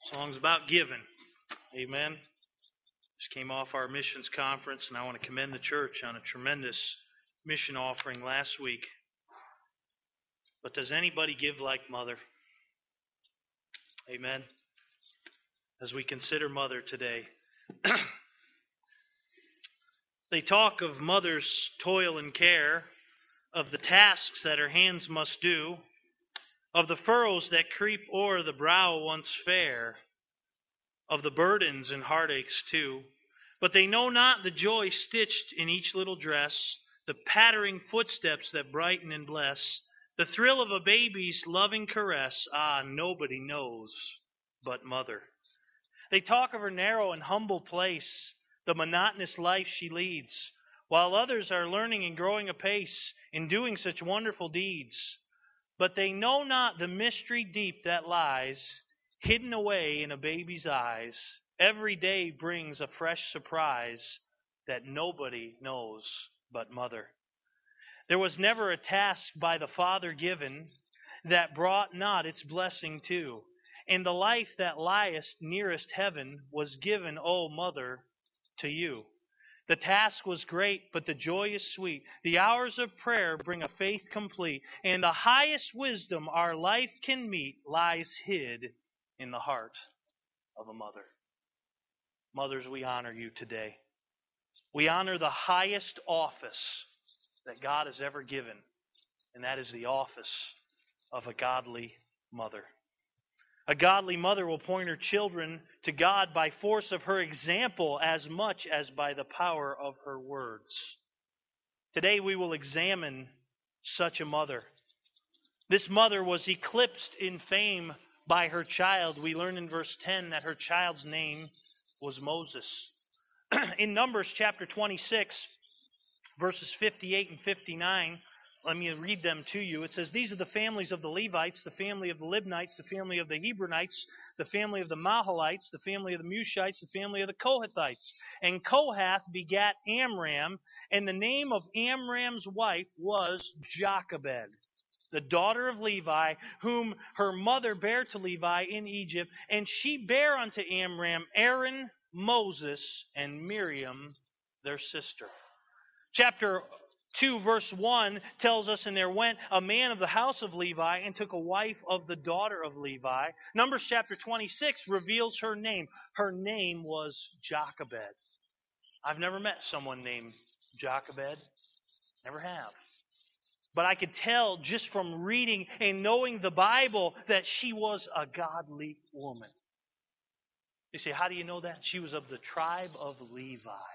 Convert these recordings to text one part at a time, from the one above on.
Song's about giving. Amen. Just came off our missions conference, and I want to commend the church on a tremendous mission offering last week. But does anybody give like Mother? Amen. As we consider Mother today, they talk of Mother's toil and care, of the tasks that her hands must do, of the furrows that creep o'er the brow once fair, of the burdens and heartaches too. But they know not the joy stitched in each little dress, the pattering footsteps that brighten and bless, the thrill of a baby's loving caress. Ah, nobody knows but Mother. They talk of her narrow and humble place, the monotonous life she leads, while others are learning and growing apace in doing such wonderful deeds. But they know not the mystery deep that lies hidden away in a baby's eyes. Every day brings a fresh surprise that nobody knows but Mother. There was never a task by the Father given that brought not its blessing too. And the life that liest nearest heaven was given, O Mother, to you. The task was great, but the joy is sweet. The hours of prayer bring a faith complete, and the highest wisdom our life can meet lies hid in the heart of a mother. Mothers, we honor you today. We honor the highest office that God has ever given, and that is the office of a godly mother. A godly mother will point her children to God by force of her example as much as by the power of her words. Today we will examine such a mother. This mother was eclipsed in fame by her child. We learn in verse 10 that her child's name was Moses. In Numbers chapter 26, verses 58 and 59, let me read them to you. It says, "These are the families of the Levites, the family of the Libnites, the family of the Hebronites, the family of the Mahalites, the family of the Mushites, the family of the Kohathites. And Kohath begat Amram, and the name of Amram's wife was Jochebed, the daughter of Levi, whom her mother bare to Levi in Egypt. And she bare unto Amram Aaron, Moses, and Miriam, their sister." Chapter 2 verse 1 tells us, "And there went a man of the house of Levi and took a wife of the daughter of Levi." Numbers chapter 26 reveals her name. Her name was Jochebed. I've never met someone named Jochebed. Never have. But I could tell just from reading and knowing the Bible that she was a godly woman. You say, how do you know that? She was of the tribe of Levi.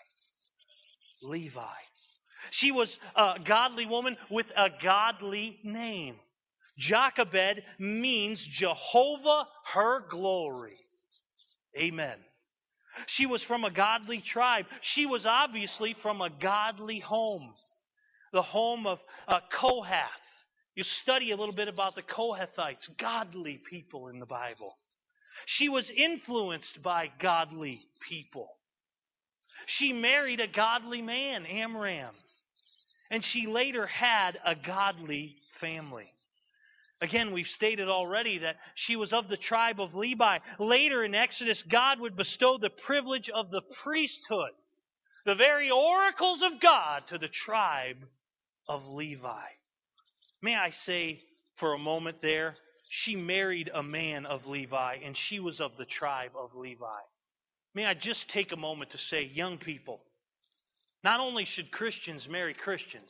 Levi. She was a godly woman with a godly name. Jochebed means Jehovah, her glory. Amen. She was from a godly tribe. She was obviously from a godly home. The home of Kohath. You study a little bit about the Kohathites, godly people in the Bible. She was influenced by godly people. She married a godly man, Amram. And she later had a godly family. Again, we've stated already that she was of the tribe of Levi. Later in Exodus, God would bestow the privilege of the priesthood, the very oracles of God, to the tribe of Levi. May I say for a moment there, she married a man of Levi, and she was of the tribe of Levi. May I just take a moment to say, young people, not only should Christians marry Christians,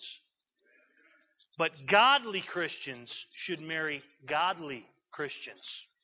but godly Christians should marry godly Christians.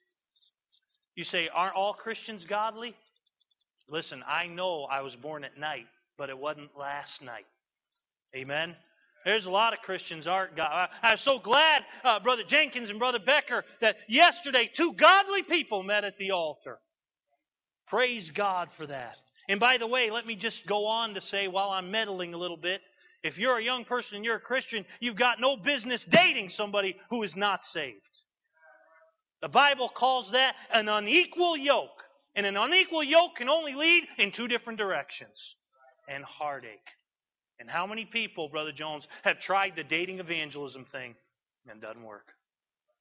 You say, aren't all Christians godly? Listen, I know I was born at night, but it wasn't last night. Amen? There's a lot of Christians aren't godly. I'm so glad, Brother Jenkins and Brother Becker, that yesterday 2 godly people met at the altar. Praise God for that. And by the way, let me just go on to say, while I'm meddling a little bit, if you're a young person and you're a Christian, you've got no business dating somebody who is not saved. The Bible calls that an unequal yoke. And an unequal yoke can only lead in 2 different directions. And heartache. And how many people, Brother Jones, have tried the dating evangelism thing and it doesn't work?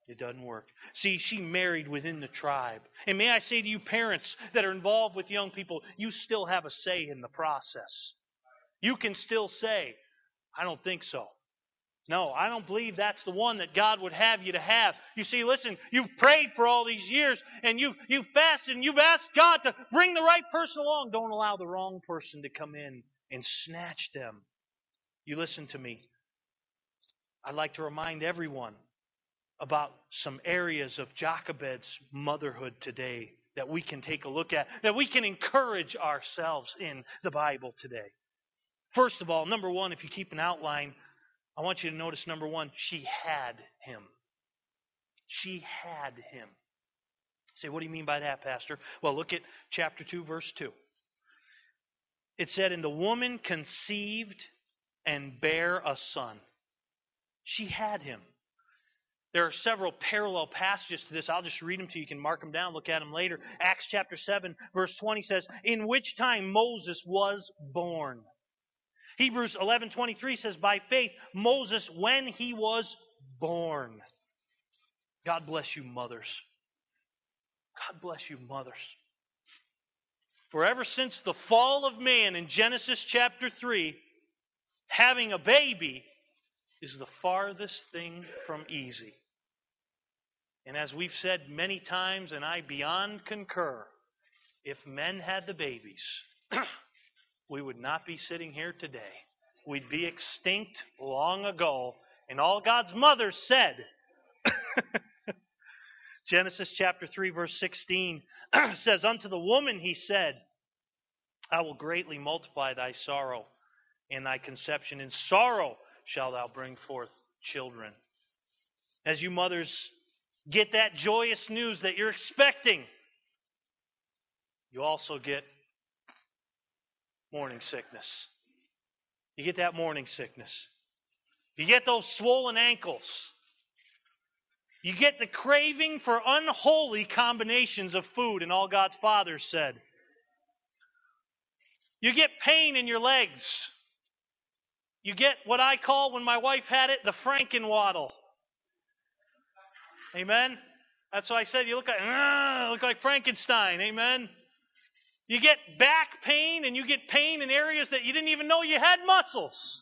It doesn't work. See, she married within the tribe. And may I say to you parents that are involved with young people, you still have a say in the process. You can still say, I don't think so. No, I don't believe that's the one that God would have you to have. You see, listen, you've prayed for all these years, and you've fasted, and you've asked God to bring the right person along. Don't allow the wrong person to come in and snatch them. You listen to me. I'd like to remind everyone about some areas of Jochebed's motherhood today that we can take a look at, that we can encourage ourselves in the Bible today. First of all, number one, if you keep an outline, I want you to notice number one, she had him. She had him. Say, what do you mean by that, Pastor? Well, look at chapter 2, verse 2. It said, and the woman conceived and bare a son. She had him. There are several parallel passages to this. I'll just read them to you. You can mark them down, look at them later. Acts chapter 7, verse 20 says, in which time Moses was born. Hebrews 11:23 says, by faith, Moses, when he was born. God bless you, mothers. God bless you, mothers. For ever since the fall of man in Genesis chapter 3, having a baby is the farthest thing from easy. And as we've said many times, and I beyond concur, if men had the babies, we would not be sitting here today. We'd be extinct long ago. And all God's mothers said, Genesis chapter 3, verse 16 says, unto the woman he said, I will greatly multiply thy sorrow and thy conception. In sorrow shalt thou bring forth children. As you mothers get that joyous news that you're expecting, you also get morning sickness. You get that morning sickness. You get those swollen ankles. You get the craving for unholy combinations of food, and all God's fathers said. You get pain in your legs. You get what I call, when my wife had it, the Frankenwaddle. Amen? That's why I said you look like Frankenstein. Amen? You get back pain, and you get pain in areas that you didn't even know you had muscles.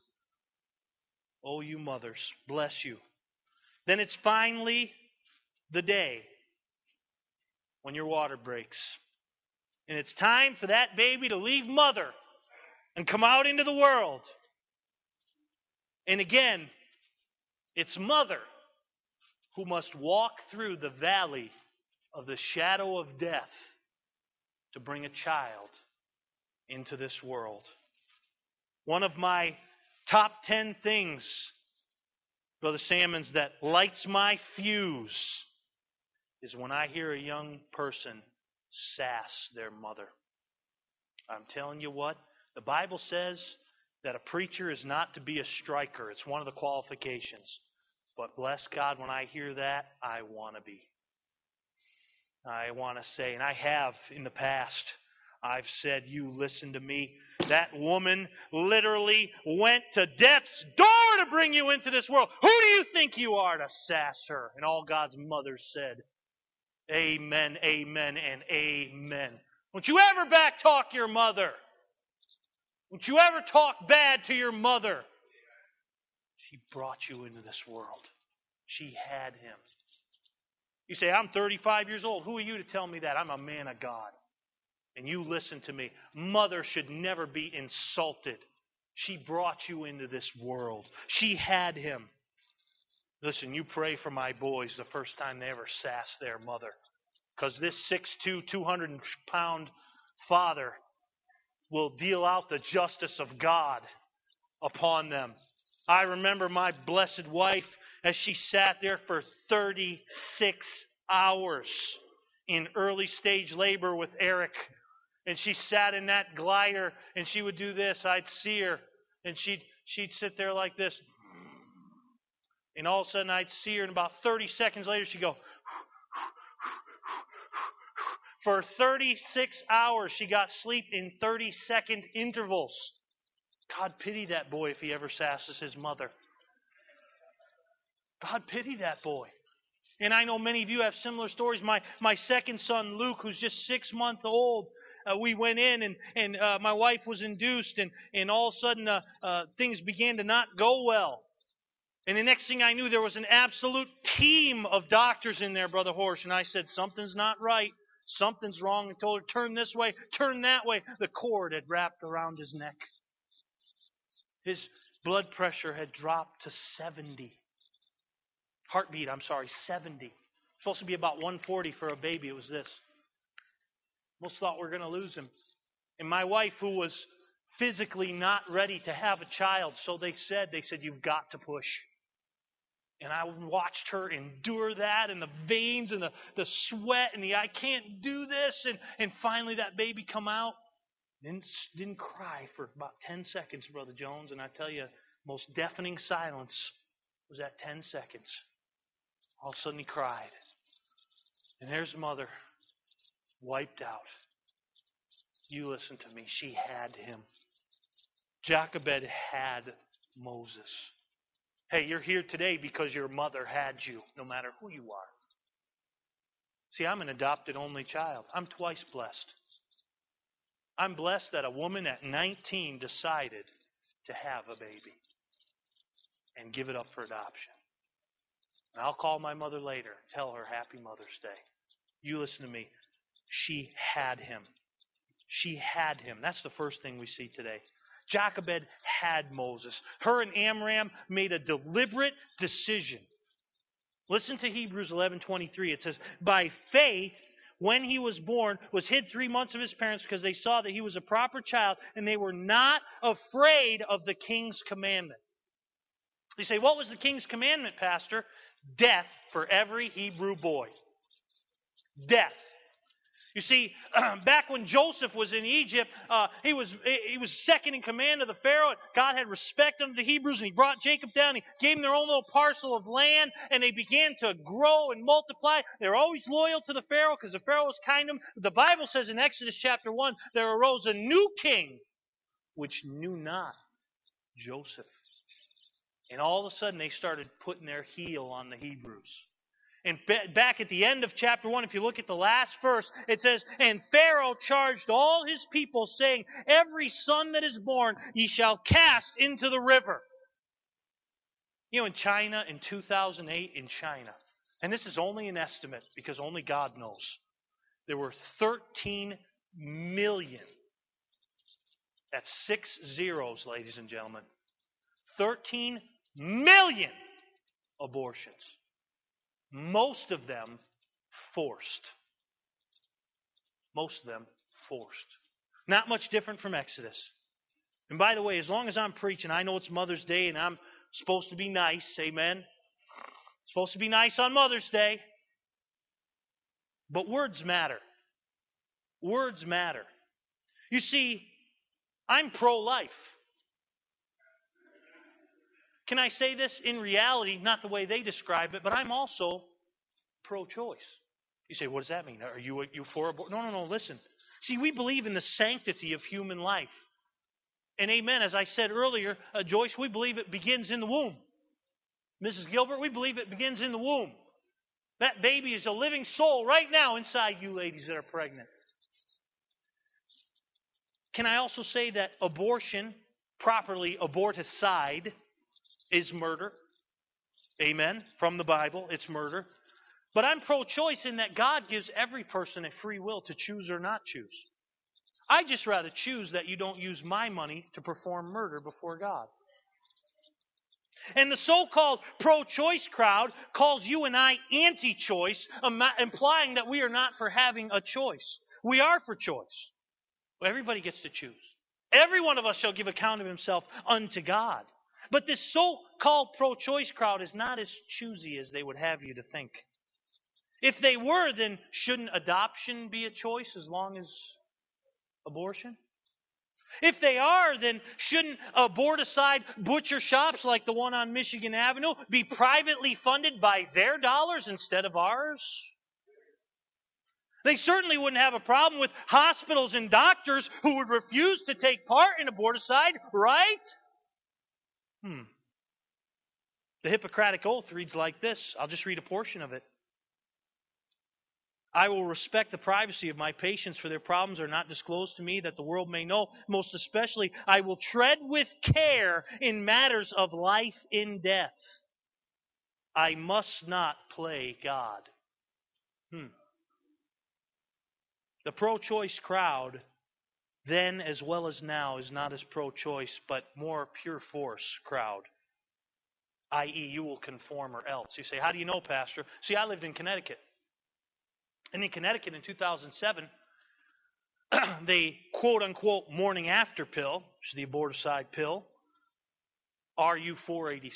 Oh, you mothers, bless you. Then it's finally the day when your water breaks. And it's time for that baby to leave mother and come out into the world. And again, it's mother who must walk through the valley of the shadow of death to bring a child into this world. One of my top 10 things, Brother Salmons, that lights my fuse is when I hear a young person sass their mother. I'm telling you what, the Bible says that a preacher is not to be a striker. It's one of the qualifications. But bless God, when I hear that, I want to be. I want to say, and I have in the past, I've said, you listen to me. That woman literally went to death's door to bring you into this world. Who do you think you are to sass her? And all God's mothers said, amen, amen, and amen. Don't you ever backtalk your mother. Don't you ever talk bad to your mother. She brought you into this world. She had him. You say, I'm 35 years old. Who are you to tell me that? I'm a man of God. And you listen to me. Mother should never be insulted. She brought you into this world. She had him. Listen, you pray for my boys the first time they ever sass their mother. Because this 6'2", 200-pound father will deal out the justice of God upon them. I remember my blessed wife as she sat there for 36 hours in early stage labor with Eric. And she sat in that glider and she would do this. I'd see her and she'd sit there like this. And all of a sudden I'd see her, and about 30 seconds later she'd go. For 36 hours she got sleep in 30-second intervals. God pity that boy if he ever sasses his mother. God pity that boy. And I know many of you have similar stories. My second son, Luke, who's just 6 months old, we went in and my wife was induced, and all of a sudden things began to not go well. And the next thing I knew, there was an absolute team of doctors in there, Brother Horsch. And I said, something's not right. Something's wrong. I told her, turn this way, turn that way. The cord had wrapped around his neck. His blood pressure had dropped to 70. Heartbeat, 70. Supposed to be about 140 for a baby. It was this. Most thought we were going to lose him. And my wife, who was physically not ready to have a child, so they said, you've got to push. And I watched her endure that, and the veins and the sweat and I can't do this. And finally that baby come out. Didn't cry for about 10 seconds, Brother Jones. And I tell you, most deafening silence was at 10 seconds. All of a sudden he cried. And there's mother, wiped out. You listen to me. She had him. Jochebed had Moses. Hey, you're here today because your mother had you, no matter who you are. See, I'm an adopted only child. I'm twice blessed. I'm blessed that a woman at 19 decided to have a baby and give it up for adoption. And I'll call my mother later, tell her Happy Mother's Day. You listen to me. She had him. She had him. That's the first thing we see today. Jochebed had Moses. Her and Amram made a deliberate decision. Listen to Hebrews 11:23. It says, by faith, when he was born, was hid 3 months of his parents because they saw that he was a proper child, and they were not afraid of the king's commandment. You say, what was the king's commandment, Pastor? Death for every Hebrew boy. Death. You see, back when Joseph was in Egypt, he was second in command of the Pharaoh. God had respect unto the Hebrews, and he brought Jacob down. He gave them their own little parcel of land, and they began to grow and multiply. They were always loyal to the Pharaoh because the Pharaoh was kind to them. The Bible says in Exodus chapter 1, there arose a new king, which knew not Joseph. And all of a sudden, they started putting their heel on the Hebrews. And back at the end of chapter 1, if you look at the last verse, it says, and Pharaoh charged all his people, saying, every son that is born ye shall cast into the river. You know, in China, in 2008, in China, and this is only an estimate because only God knows, there were 13 million. That's 6 zeros, ladies and gentlemen. 13 million abortions. Most of them forced. Most of them forced. Not much different from Exodus. And by the way, as long as I'm preaching, I know it's Mother's Day and I'm supposed to be nice. Amen. Supposed to be nice on Mother's Day. But words matter. Words matter. You see, I'm pro-life. Can I say this? In reality, not the way they describe it, but I'm also pro-choice. You say, what does that mean? Are you for abortion? No, listen. See, we believe in the sanctity of human life. And amen, as I said earlier, Joyce, we believe it begins in the womb. Mrs. Gilbert, we believe it begins in the womb. That baby is a living soul right now inside you ladies that are pregnant. Can I also say that abortion, properly aborticide, is murder? Amen. From the Bible, it's murder. But I'm pro-choice in that God gives every person a free will to choose or not choose. I just rather choose that you don't use my money to perform murder before God. And the so-called pro-choice crowd calls you and I anti-choice, implying that we are not for having a choice. We are for choice. Well, everybody gets to choose. Every one of us shall give account of himself unto God. But this so-called pro-choice crowd is not as choosy as they would have you to think. If they were, then shouldn't adoption be a choice as long as abortion? If they are, then shouldn't aborticide butcher shops like the one on Michigan Avenue be privately funded by their dollars instead of ours? They certainly wouldn't have a problem with hospitals and doctors who would refuse to take part in aborticide, right? The Hippocratic Oath reads like this. I'll just read a portion of it. I will respect the privacy of my patients, for their problems are not disclosed to me, that the world may know. Most especially, I will tread with care in matters of life and death. I must not play God. The pro-choice crowd, then as well as now, is not as pro-choice, but more pure force crowd. I.e., you will conform or else. You say, how do you know, Pastor? See, I lived in Connecticut. And in Connecticut in 2007, the quote-unquote morning after pill, which is the aborticide pill, RU486,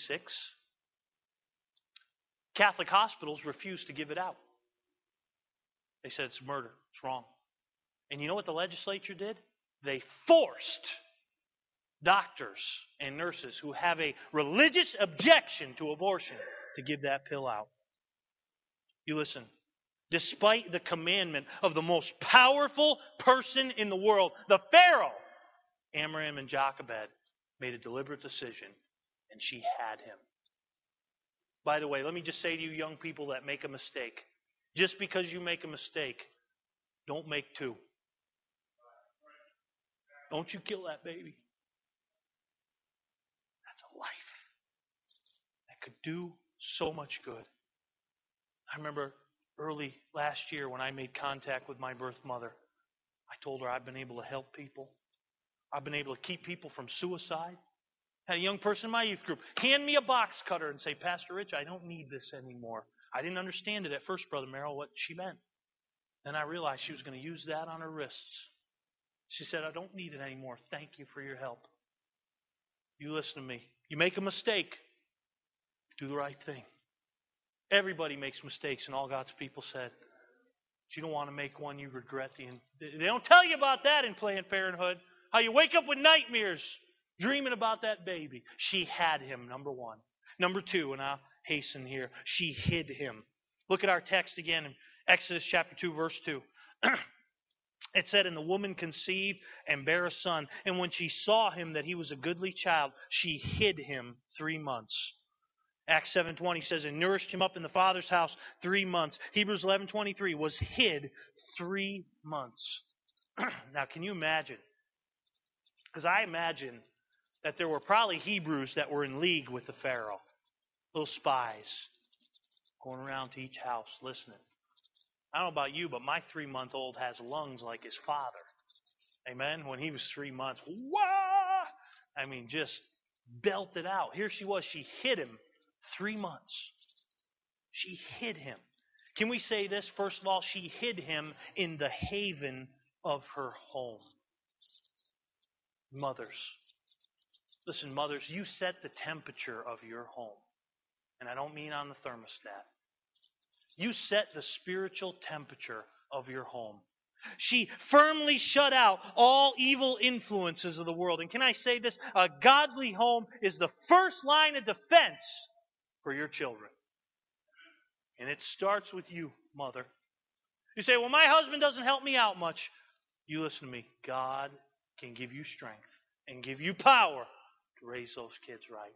Catholic hospitals refused to give it out. They said it's murder. It's wrong. And you know what the legislature did? They forced doctors and nurses who have a religious objection to abortion to give that pill out. You listen. Despite the commandment of the most powerful person in the world, the Pharaoh, Amram and Jochebed made a deliberate decision, and she had him. By the way, let me just say to you young people that make a mistake, just because you make a mistake, don't make two. Don't you kill that baby. That's a life that could do so much good. I remember early last year when I made contact with my birth mother, I told her I've been able to help people. I've been able to keep people from suicide. Had a young person in my youth group hand me a box cutter and say, Pastor Rich, I don't need this anymore. I didn't understand it at first, Brother Merrill, what she meant. Then I realized she was going to use that on her wrists. She said, I don't need it anymore. Thank you for your help. You listen to me. You make a mistake, do the right thing. Everybody makes mistakes, and all God's people said, but you don't want to make one you regret. They don't tell you about that in Planned Parenthood. How you wake up with nightmares dreaming about that baby. She had him, number one. Number two, and I'll hasten here, she hid him. Look at our text again in Exodus chapter 2, verse 2. It said, and the woman conceived and bare a son, and when she saw him that he was a goodly child, she hid him 3 months. Acts 7:20 says, and nourished him up in the Father's house 3 months. Hebrews 11:23 was hid 3 months. Now, can you imagine? Because I imagine that there were probably Hebrews that were in league with the Pharaoh. Little spies going around to each house listening. I don't know about you, but my 3-month-old has lungs like his father. Amen? When he was 3 months, wah! I mean, just belted out. Here she was. She hid him 3 months. She hid him. Can we say this? First of all, she hid him in the haven of her home. Mothers. Listen, mothers, you set the temperature of your home. And I don't mean on the thermostat. You set the spiritual temperature of your home. She firmly shut out all evil influences of the world. And can I say this? A godly home is the first line of defense for your children. And it starts with you, mother. You say, well, my husband doesn't help me out much. You listen to me. God can give you strength and give you power to raise those kids right.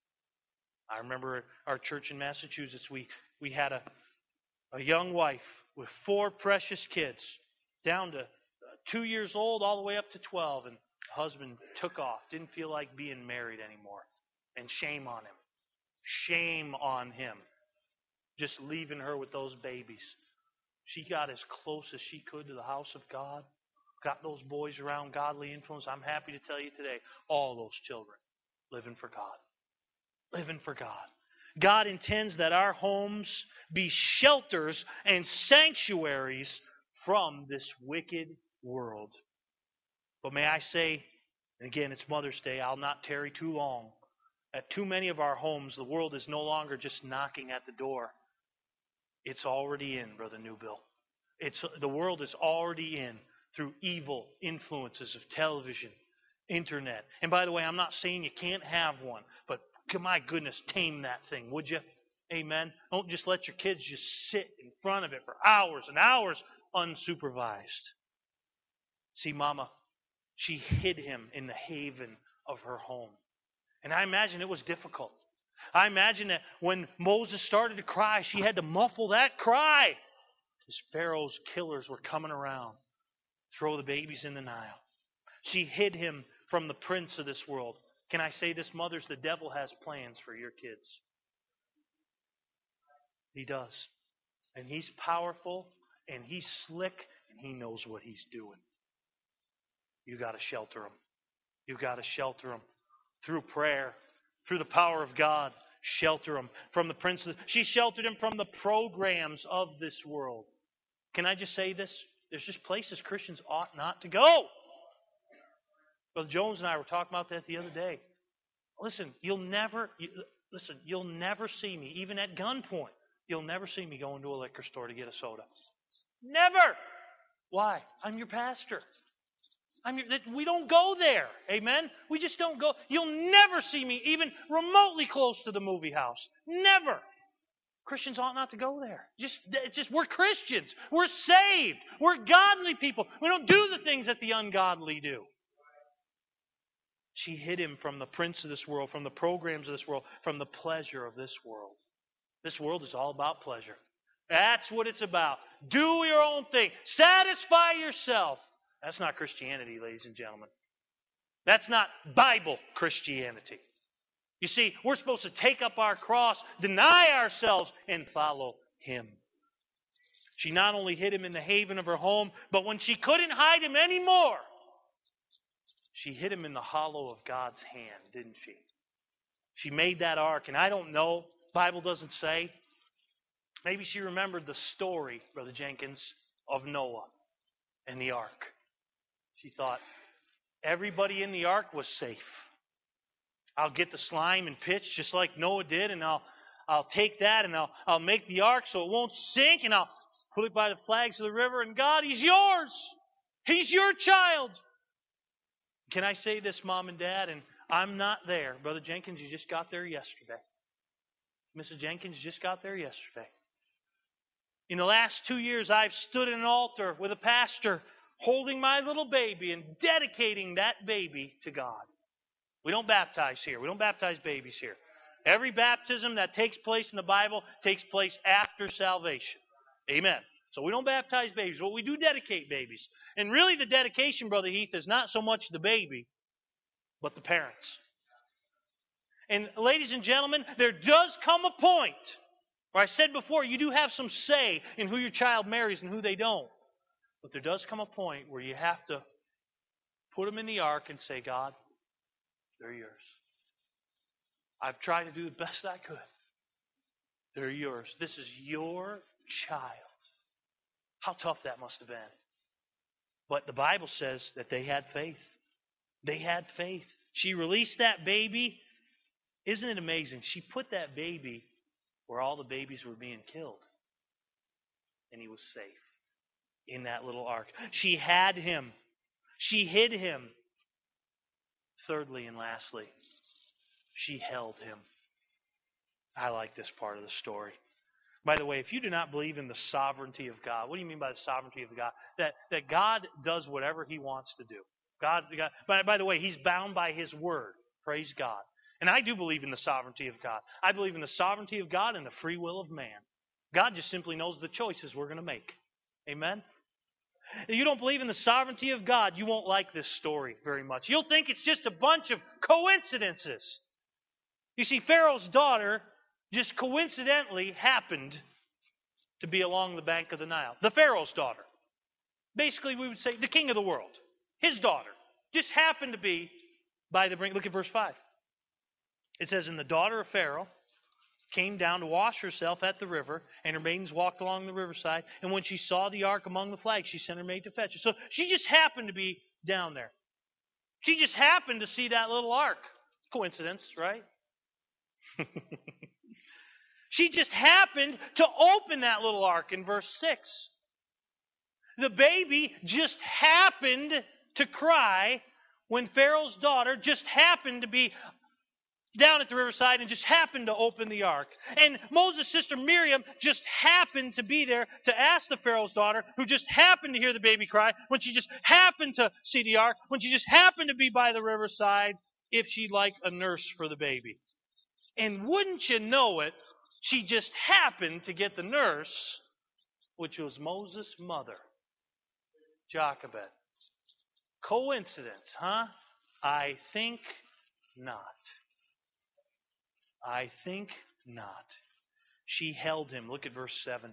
I remember at our church in Massachusetts, we had a young wife with 4 precious kids, down to 2 years old all the way up to 12, and the husband took off, didn't feel like being married anymore. And shame on him. Shame on him. Just leaving her with those babies. She got as close as she could to the house of God, got those boys around godly influence. I'm happy to tell you today, all those children living for God. Living for God. God intends that our homes be shelters and sanctuaries from this wicked world. But may I say, and again, it's Mother's Day, I'll not tarry too long. At too many of our homes, the world is no longer just knocking at the door. It's already in, Brother Newbill. The world is already in through evil influences of television, internet. And by the way, I'm not saying you can't have one, but my goodness, tame that thing, would you? Amen. Don't just let your kids just sit in front of it for hours and hours unsupervised. See, Mama, she hid him in the haven of her home. And I imagine it was difficult. I imagine that when Moses started to cry, she had to muffle that cry. As Pharaoh's killers were coming around, throw the babies in the Nile. She hid him from the prince of this world. Can I say this, mothers? The devil has plans for your kids. He does. And he's powerful, and he's slick, and he knows what he's doing. You got to shelter him. You got to shelter him through prayer, through the power of God. Shelter him from the prince. She sheltered him from the programs of this world. Can I just say this? There's just places Christians ought not to go. Brother Jones and I were talking about that the other day. Listen, you'll never see me, even at gunpoint, you'll never see me going to a liquor store to get a soda. Never! Why? I'm your pastor. We don't go there. Amen? We just don't go. You'll never see me even remotely close to the movie house. Never. Christians ought not to go there. We're Christians. We're saved. We're godly people. We don't do the things that the ungodly do. She hid him from the prince of this world, from the programs of this world, from the pleasure of this world. This world is all about pleasure. That's what it's about. Do your own thing. Satisfy yourself. That's not Christianity, ladies and gentlemen. That's not Bible Christianity. You see, we're supposed to take up our cross, deny ourselves, and follow Him. She not only hid him in the haven of her home, but when she couldn't hide him anymore, she hid him in the hollow of God's hand, didn't she? She made that ark, and I don't know, the Bible doesn't say. Maybe she remembered the story, Brother Jenkins, of Noah and the ark. She thought, everybody in the ark was safe. I'll get the slime and pitch just like Noah did, and I'll take that and I'll make the ark so it won't sink, and I'll put it by the flags of the river, and God, He's yours. He's your child. Can I say this, Mom and Dad? And I'm not there. Brother Jenkins, you just got there yesterday. Mrs. Jenkins just got there yesterday. In the last 2 years, I've stood at an altar with a pastor holding my little baby and dedicating that baby to God. We don't baptize here. We don't baptize babies here. Every baptism that takes place in the Bible takes place after salvation. Amen. So we don't baptize babies, but we do dedicate babies. And really the dedication, Brother Heath, is not so much the baby, but the parents. And ladies and gentlemen, there does come a point where I said before, you do have some say in who your child marries and who they don't. But there does come a point where you have to put them in the ark and say, God, they're yours. I've tried to do the best I could. They're yours. This is your child. How tough that must have been. But the Bible says that they had faith. They had faith. She released that baby. Isn't it amazing? She put that baby where all the babies were being killed. And he was safe in that little ark. She had him. She hid him. Thirdly and lastly, she held him. I like this part of the story. By the way, if you do not believe in the sovereignty of God, what do you mean by the sovereignty of God? That God does whatever He wants to do. God, by the way, He's bound by His word. Praise God. And I do believe in the sovereignty of God. I believe in the sovereignty of God and the free will of man. God just simply knows the choices we're going to make. Amen? If you don't believe in the sovereignty of God, you won't like this story very much. You'll think it's just a bunch of coincidences. You see, Pharaoh's daughter just coincidentally happened to be along the bank of the Nile. The Pharaoh's daughter. Basically, we would say the king of the world. His daughter. Just happened to be by the brink. Look at verse 5. It says, and the daughter of Pharaoh came down to wash herself at the river, and her maidens walked along the riverside. And when she saw the ark among the flags, she sent her maid to fetch it. So she just happened to be down there. She just happened to see that little ark. Coincidence, right? She just happened to open that little ark in verse 6. The baby just happened to cry when Pharaoh's daughter just happened to be down at the riverside and just happened to open the ark. And Moses' sister Miriam just happened to be there to ask the Pharaoh's daughter, who just happened to hear the baby cry, when she just happened to see the ark, when she just happened to be by the riverside, if she'd like a nurse for the baby. And wouldn't you know it, she just happened to get the nurse which was Moses' mother, Jochebed. Coincidence, huh? I think not. I think not. She held him. Look at verse 7.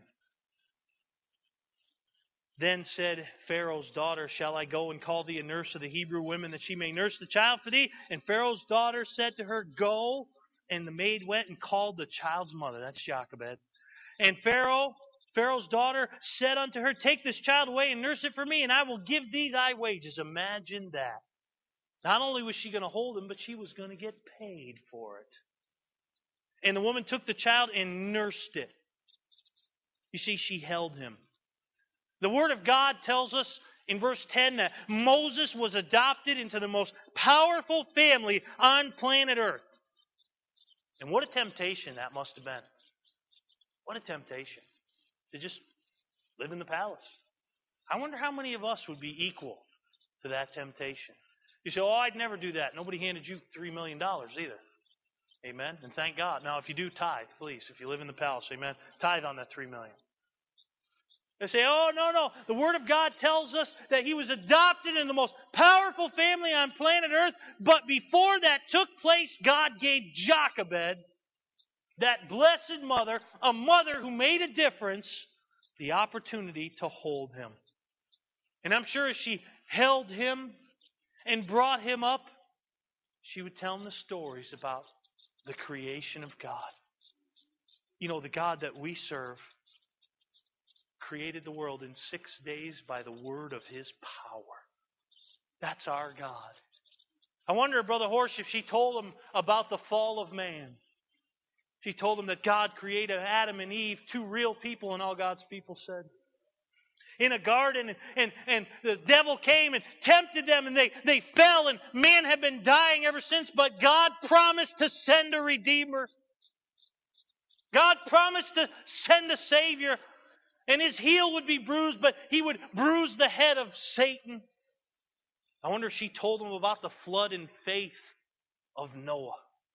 Then said Pharaoh's daughter, shall I go and call thee a nurse of the Hebrew women, that she may nurse the child for thee? And Pharaoh's daughter said to her, go. And the maid went and called the child's mother. That's Jochebed. And Pharaoh's daughter said unto her, take this child away and nurse it for me, and I will give thee thy wages. Imagine that. Not only was she going to hold him, but she was going to get paid for it. And the woman took the child and nursed it. You see, she held him. The Word of God tells us in verse 10 that Moses was adopted into the most powerful family on planet Earth. And what a temptation that must have been. What a temptation to just live in the palace. I wonder how many of us would be equal to that temptation. You say, oh, I'd never do that. Nobody handed you $3 million either. Amen? And thank God. Now, if you do tithe, please, if you live in the palace, amen, tithe on that $3 million. They say, oh, no. The Word of God tells us that he was adopted in the most powerful family on planet Earth. But before that took place, God gave Jochebed, that blessed mother, a mother who made a difference, the opportunity to hold him. And I'm sure as she held him and brought him up, she would tell him the stories about the creation of God. You know, the God that we serve created the world in 6 days by the word of his power. That's our God. I wonder, Brother Horsch, if she told him about the fall of man. She told him that God created Adam and Eve, two real people, and all God's people said. In a garden, and the devil came and tempted them, and they fell, and man had been dying ever since, but God promised to send a Redeemer. God promised to send a Savior, and his heel would be bruised, but he would bruise the head of Satan. I wonder if she told him about the flood and faith of Noah.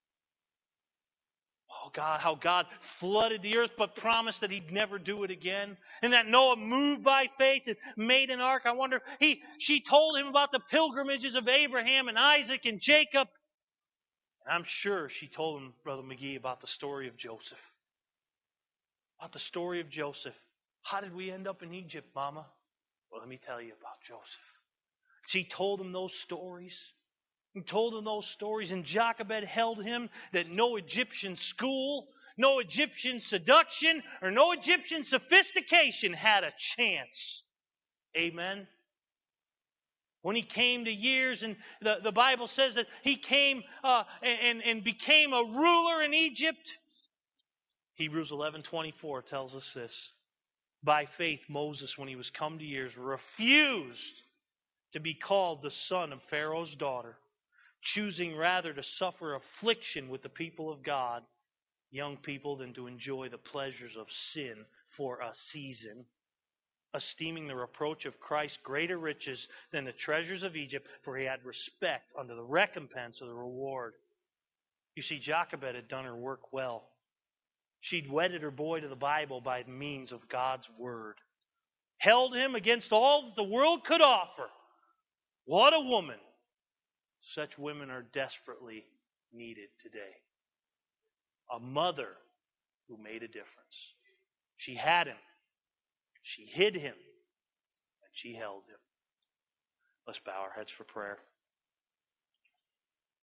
Oh God, how God flooded the earth but promised that he'd never do it again. And that Noah moved by faith and made an ark. I wonder if she told him about the pilgrimages of Abraham and Isaac and Jacob. And I'm sure she told him, Brother McGee, about the story of Joseph. About the story of Joseph. How did we end up in Egypt, Mama? Well, let me tell you about Joseph. She told him those stories. And told him those stories. And Jochebed held him that no Egyptian school, no Egyptian seduction, or no Egyptian sophistication had a chance. Amen. When he came to years, and the Bible says that he came and became a ruler in Egypt. Hebrews 11:24 tells us this. By faith, Moses, when he was come to years, refused to be called the son of Pharaoh's daughter, choosing rather to suffer affliction with the people of God, young people, than to enjoy the pleasures of sin for a season, esteeming the reproach of Christ greater riches than the treasures of Egypt, for he had respect unto the recompense of the reward. You see, Jochebed had done her work well. She'd wedded her boy to the Bible by means of God's Word. Held him against all that the world could offer. What a woman! Such women are desperately needed today. A mother who made a difference. She had him. She hid him. And she held him. Let's bow our heads for prayer.